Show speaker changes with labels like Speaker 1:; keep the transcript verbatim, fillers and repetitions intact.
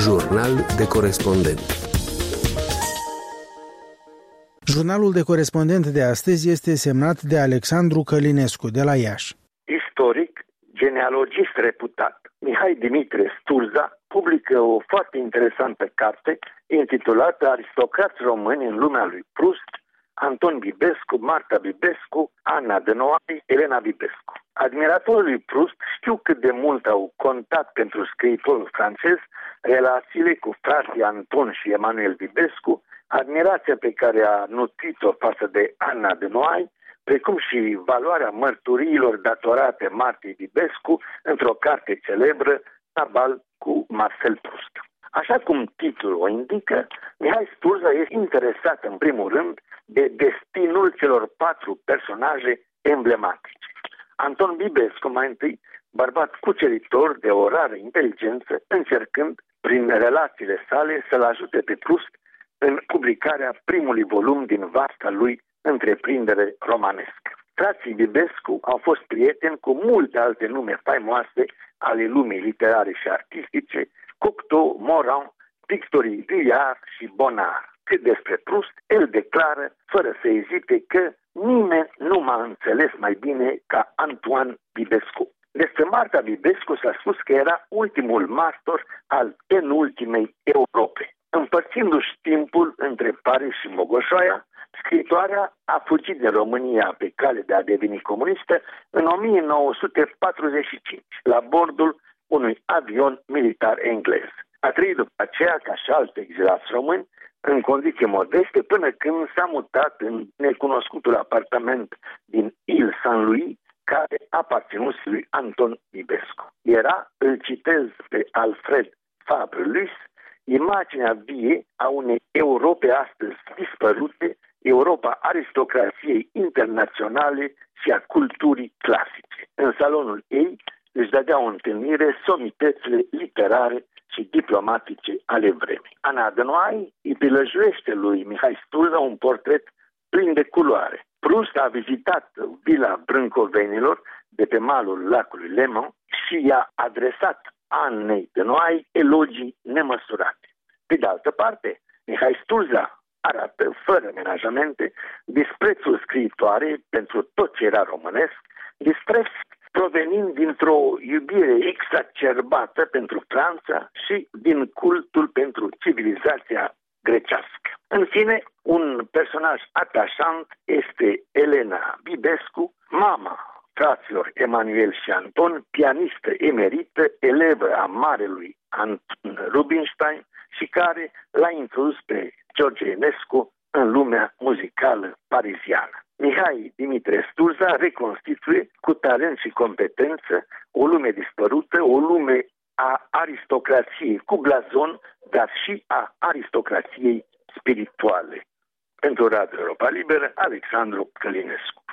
Speaker 1: Jurnal de corespondent.
Speaker 2: Jurnalul de corespondent de astăzi este semnat de Alexandru Călinescu, de la Iași.
Speaker 3: Istoric, genealogist reputat, Mihai Dimitrie Sturza publică o foarte interesantă carte intitulată Aristocrați români în lumea lui Proust, Anton Bibescu, Marta Bibescu, Anna de Noailles, Elena Bibescu. Admiratorii lui Proust știu cât de mult au contat pentru scriitorul francez relațiile cu frații Anton și Emanuel Bibescu, admirația pe care a nutrit-o față de Anna de Noailles, precum și valoarea mărturiilor datorate Martei Bibescu într-o carte celebră, Tabal cu Marcel Proust. Așa cum titlul o indică, Mihai Sturza este interesat în primul rând de destinul celor patru personaje emblematice. Anton Bibescu, mai întâi, bărbat cuceritor de o rară inteligență, încercând, prin relațiile sale, să-l ajute pe Proust în publicarea primului volum din vasta lui întreprindere romanescă. Frații Bibescu au fost prieteni cu multe alte nume faimoase ale lumii literare și artistice, Cocteau, Morand, pictorii Vuillard și Bonnard. Cât despre Proust, el declară, fără să ezite, că nimeni nu m-a înțeles mai bine ca Antoine Bibescu. Despre Marta Bibescu s-a spus că era ultimul martor al penultimei Europe. Împărțindu-și timpul între Paris și Mogoșoaia, scriitoarea a fugit de România pe cale de a deveni comunistă în o mie nouă sute patruzeci și cinci, la bordul unui avion militar englez. A trăit după aceea, ca și alți exilați români, în condiții modeste, până când s-a mutat în necunoscutul apartament din Ile Saint-Louis, care aparținut lui Anton Bibescu. Era, îl citez pe Alfred Fabre-Luce, imaginea vie a unei Europe astăzi dispărute, Europa aristocrației internaționale și a culturii clasice. În salonul ei își dădea o întâlnire somitățile literare și diplomatice ale vremii. Anna de Noailles îi prilăjuiește lui Mihai Sturza un portret plin de culoare. Proust a vizitat vila Brâncovenilor de pe malul lacului Léman și i-a adresat Annei de Noailles elogii nemăsurate. Pe de altă parte, Mihai Sturza arată, fără menajamente, disprețul scriitoare pentru tot ce era românesc, dispreț provenind dintr-o iubire exacerbată pentru Franța și din cultul pentru civilizația grecească. În fine, un personaj atașant este Elena Bibescu, mama fraților Emanuel și Anton, pianistă emerită, elevă a marelui Anton Rubinstein și care l-a introdus pe George Enescu în lumea muzicală pariziană. Mihai Dimitrie Sturza reconstituie cu talent și competență o lume dispărută, o lume a aristocrației cu blazon, dar și a aristocrației spirituale. Pentru Radio Europa Liberă, Alexandru Călinescu.